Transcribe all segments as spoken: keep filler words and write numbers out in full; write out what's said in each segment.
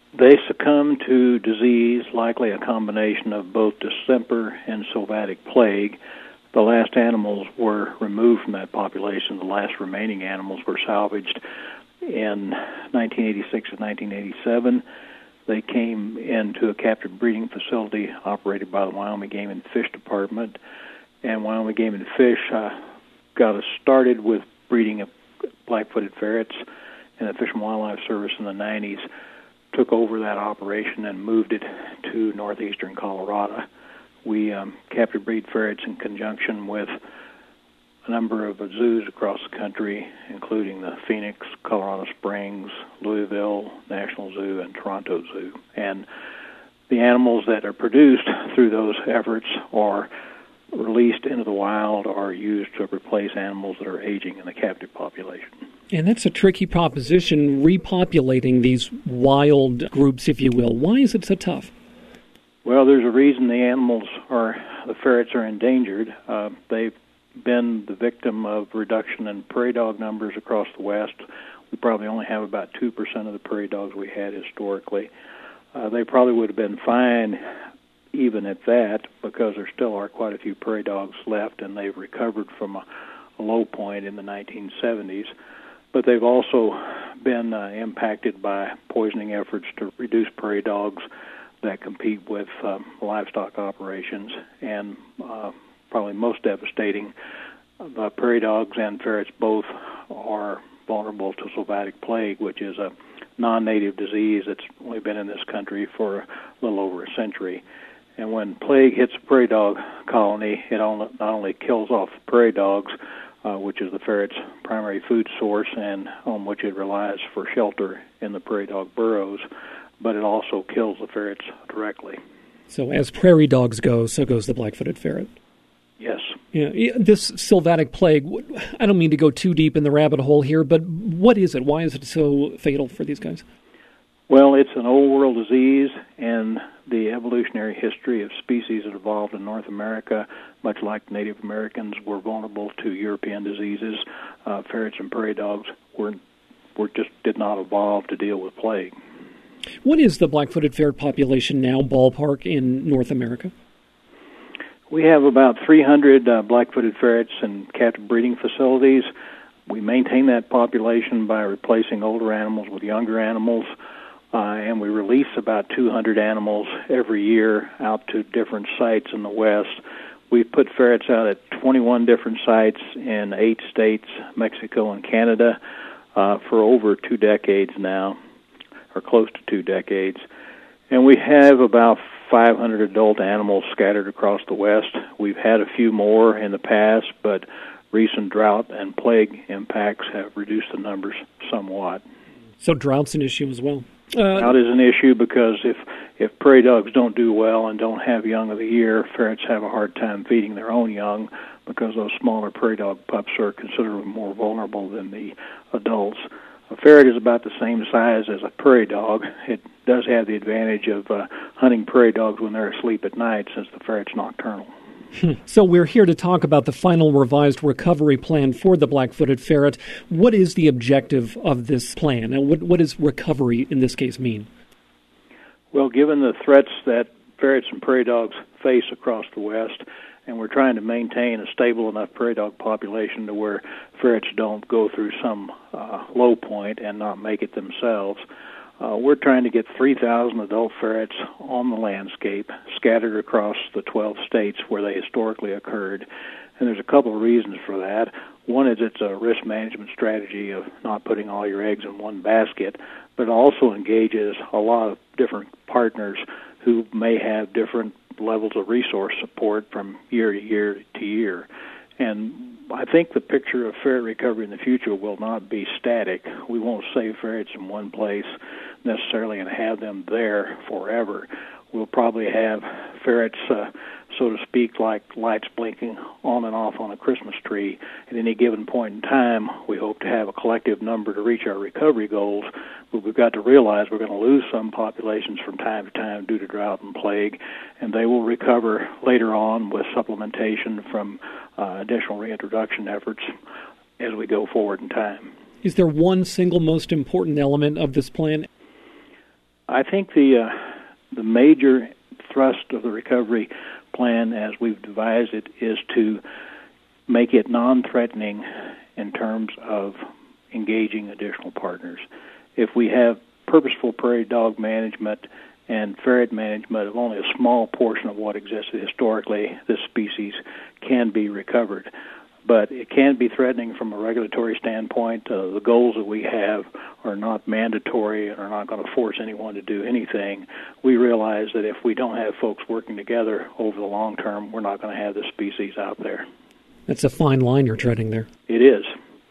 They succumbed to disease, likely a combination of both distemper and sylvatic plague. The last animals were removed from that population. The last remaining animals were salvaged in nineteen eighty-six and nineteen eighty-seven. They came into a captive breeding facility operated by the Wyoming Game and Fish Department, and Wyoming Game and Fish uh, got us started with breeding of black-footed ferrets, and the Fish and Wildlife Service in the nineties took over that operation and moved it to northeastern Colorado. We um, captive breed ferrets in conjunction with a number of zoos across the country, including the Phoenix, Colorado Springs, Louisville National Zoo, and Toronto Zoo. And the animals that are produced through those efforts are released into the wild or used to replace animals that are aging in the captive population. And that's a tricky proposition, repopulating these wild groups, if you will. Why is it so tough? Well, there's a reason the animals are, the ferrets are endangered. Uh, they've been the victim of reduction in prairie dog numbers across the West. We probably only have about two percent of the prairie dogs we had historically. Uh, they probably would have been fine even at that, because there still are quite a few prairie dogs left, and they've recovered from a, a low point in the nineteen seventies. But they've also been uh, impacted by poisoning efforts to reduce prairie dogs that compete with um, livestock operations, and uh, probably most devastating, uh, prairie dogs and ferrets both are vulnerable to sylvatic plague, which is a non-native disease that's only been in this country for a little over a century. And when plague hits a prairie dog colony, it only, not only kills off the prairie dogs, uh, which is the ferret's primary food source and on which it relies for shelter in the prairie dog burrows, but it also kills the ferrets directly. So as prairie dogs go, so goes the black-footed ferret. Yes. Yeah, this sylvatic plague, I don't mean to go too deep in the rabbit hole here, but what is it? Why is it so fatal for these guys? Well, it's an old world disease, and the evolutionary history of species that evolved in North America, much like Native Americans were vulnerable to European diseases, uh, ferrets and prairie dogs were, were just did not evolve to deal with plague. What is the black-footed ferret population now, ballpark, in North America? We have about three hundred uh, black-footed ferrets in captive breeding facilities. We maintain that population by replacing older animals with younger animals, uh, and we release about two hundred animals every year out to different sites in the West. We've put ferrets out at twenty-one different sites in eight states, Mexico and Canada, uh, for over two decades now, or close to two decades. And we have about five hundred adult animals scattered across the West. We've had a few more in the past, but recent drought and plague impacts have reduced the numbers somewhat. So drought's an issue as well. Uh, drought is an issue because if, if prairie dogs don't do well and don't have young of the year, ferrets have a hard time feeding their own young because those smaller prairie dog pups are considerably more vulnerable than the adults. A ferret is about the same size as a prairie dog. It does have the advantage of uh, hunting prairie dogs when they're asleep at night, since the ferret's nocturnal. So we're here to talk about the final revised recovery plan for the black-footed ferret. What is the objective of this plan, and what, what does recovery in this case mean? Well, given the threats that ferrets and prairie dogs face across the West, and we're trying to maintain a stable enough prairie dog population to where ferrets don't go through some uh, low point and not make it themselves. Uh, we're trying to get three thousand adult ferrets on the landscape, scattered across the twelve states where they historically occurred. And there's a couple of reasons for that. One is it's a risk management strategy of not putting all your eggs in one basket, but it also engages a lot of different partners who may have different levels of resource support from year to year to year. And I think the picture of ferret recovery in the future will not be static. We won't save ferrets in one place necessarily and have them there forever. We'll probably have ferrets, uh, so to speak, like lights blinking on and off on a Christmas tree. At any given point in time, we hope to have a collective number to reach our recovery goals, but we've got to realize we're going to lose some populations from time to time due to drought and plague, and they will recover later on with supplementation from uh, additional reintroduction efforts as we go forward in time. Is there one single most important element of this plan? I think the uh, the major thrust of the recovery plan, as we've devised it, is to make it non-threatening in terms of engaging additional partners. If we have purposeful prairie dog management and ferret management of only a small portion of what existed historically, this species can be recovered. But it can be threatening from a regulatory standpoint. Uh, the goals that we have are not mandatory and are not going to force anyone to do anything. We realize that if we don't have folks working together over the long term, we're not going to have this species out there. That's a fine line you're treading there. It is.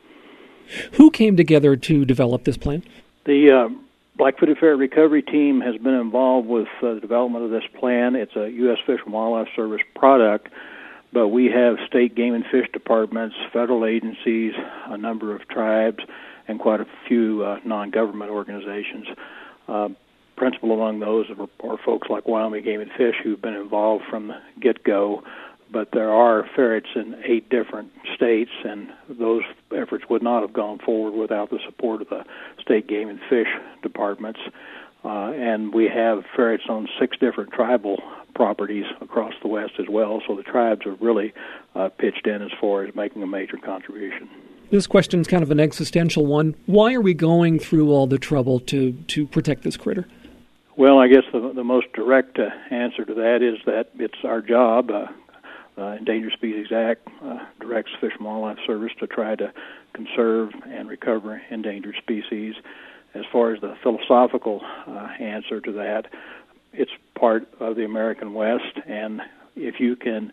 Who came together to develop this plan? The uh, Black-footed Ferret Recovery Team has been involved with uh, the development of this plan. It's a U S Fish and Wildlife Service product, but we have state game and fish departments, federal agencies, a number of tribes, and quite a few uh, non-government organizations. Uh, principal among those are, are folks like Wyoming Game and Fish who've been involved from the get-go, but there are ferrets in eight different states, and those efforts would not have gone forward without the support of the state game and fish departments. Uh, and we have ferrets on six different tribal properties across the West as well, so the tribes are really uh, pitched in as far as making a major contribution. This question is kind of an existential one. Why are we going through all the trouble to, to protect this critter? Well, I guess the, the most direct uh, answer to that is that it's our job. Uh, Uh, Endangered Species Act uh, directs Fish and Wildlife Service to try to conserve and recover endangered species. As far as the philosophical uh, answer to that, it's part of the American West, and if you can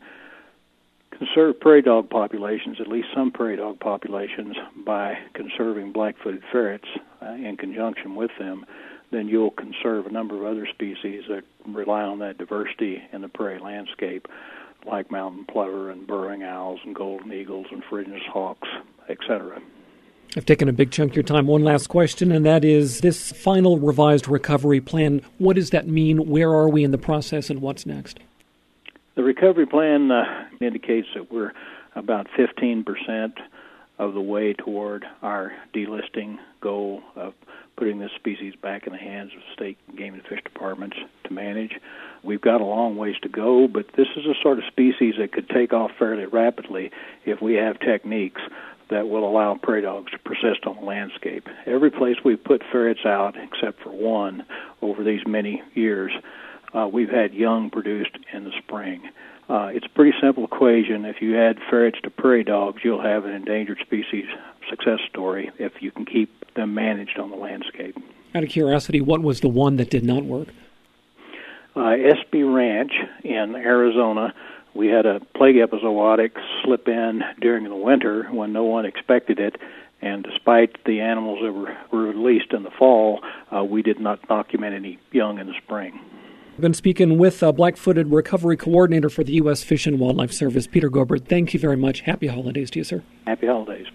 conserve prairie dog populations, at least some prairie dog populations, by conserving black-footed ferrets uh, in conjunction with them, then you'll conserve a number of other species that rely on that diversity in the prairie landscape, like mountain plover and burrowing owls and golden eagles and ferruginous hawks, et cetera. I've taken a big chunk of your time. One last question, and that is this final revised recovery plan. What does that mean? Where are we in the process, and what's next? The recovery plan uh, indicates that we're about fifteen percent of the way toward our delisting goal of putting this species back in the hands of state game and fish departments to manage. We've got a long ways to go, but this is a sort of species that could take off fairly rapidly if we have techniques that will allow prairie dogs to persist on the landscape. Every place we've put ferrets out, except for one, over these many years, uh, we've had young produced in the spring. Uh, it's a pretty simple equation. If you add ferrets to prairie dogs, you'll have an endangered species success story if you can keep them managed on the landscape. Out of curiosity, what was the one that did not work? Uh, Espy Ranch in Arizona, we had a plague epizootic slip in during the winter when no one expected it, and despite the animals that were, were released in the fall, uh, we did not document any young in the spring. I've been speaking with a Black-footed Recovery Coordinator for the U S Fish and Wildlife Service, Peter Gobert. Thank you very much. Happy holidays to you, sir. Happy holidays.